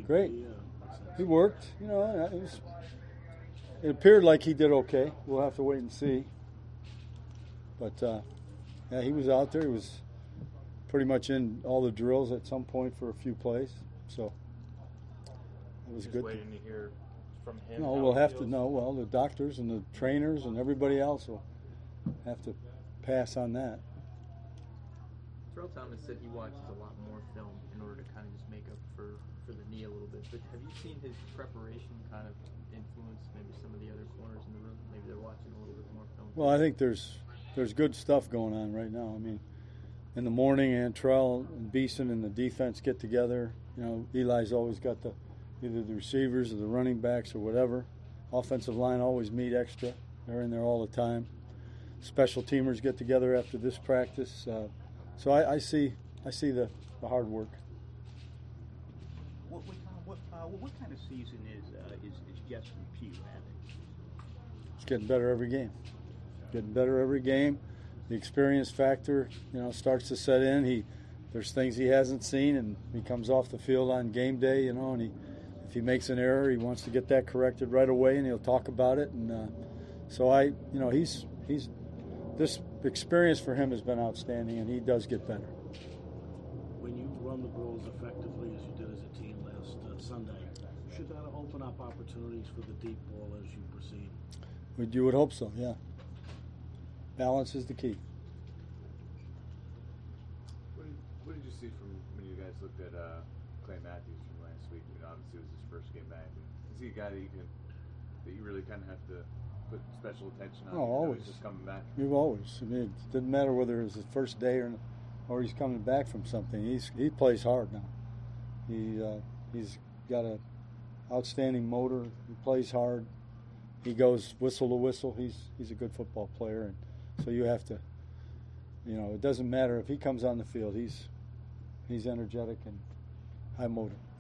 Great. He worked. You know, it appeared like he did okay. We'll have to wait and see. But yeah, he was out there. He was pretty much in all the drills at some point for a few plays. So it was good. Waiting to hear from him. No, we'll have to know. Well, the doctors and the trainers and everybody else will have to pass on that. Terrell Thomas said he watches a lot more film in order to kind of just make up for the knee a little bit. But have you seen his preparation kind of influence maybe some of the other corners in the room? Maybe they're watching a little bit more film. Well, I think there's good stuff going on right now. I mean, in the morning, Antrell and Beeson and the defense get together. You know, Eli's always got either the receivers or the running backs or whatever. Offensive line always meet extra. They're in there all the time. Special teamers get together after this practice. So I see the hard work. What kind of season is Justin Pugh having? It's getting better every game. Getting better every game. The experience factor, you know, starts to set in. There's things he hasn't seen, and he comes off the field on game day, you know, and if he makes an error, he wants to get that corrected right away, and he'll talk about it. And so this experience for him has been outstanding, and he does get better. When you run the Bulls effectively as you did as a team last Sunday, should that open up opportunities for the deep ball as you proceed? You would hope so, yeah. Balance is the key. What did you see from when you guys looked at Clay Matthews from last week? You know, obviously it was his first game back. Is he a guy that you really kind of have to put special attention on? Oh, always. He's just coming back. You've always. I mean, it didn't matter whether it was his first day or he's coming back from something. He plays hard now. He's got an outstanding motor. He plays hard. He goes whistle to whistle. He's a good football player, and so you have to. You know, it doesn't matter if he comes on the field. He's energetic and high motor.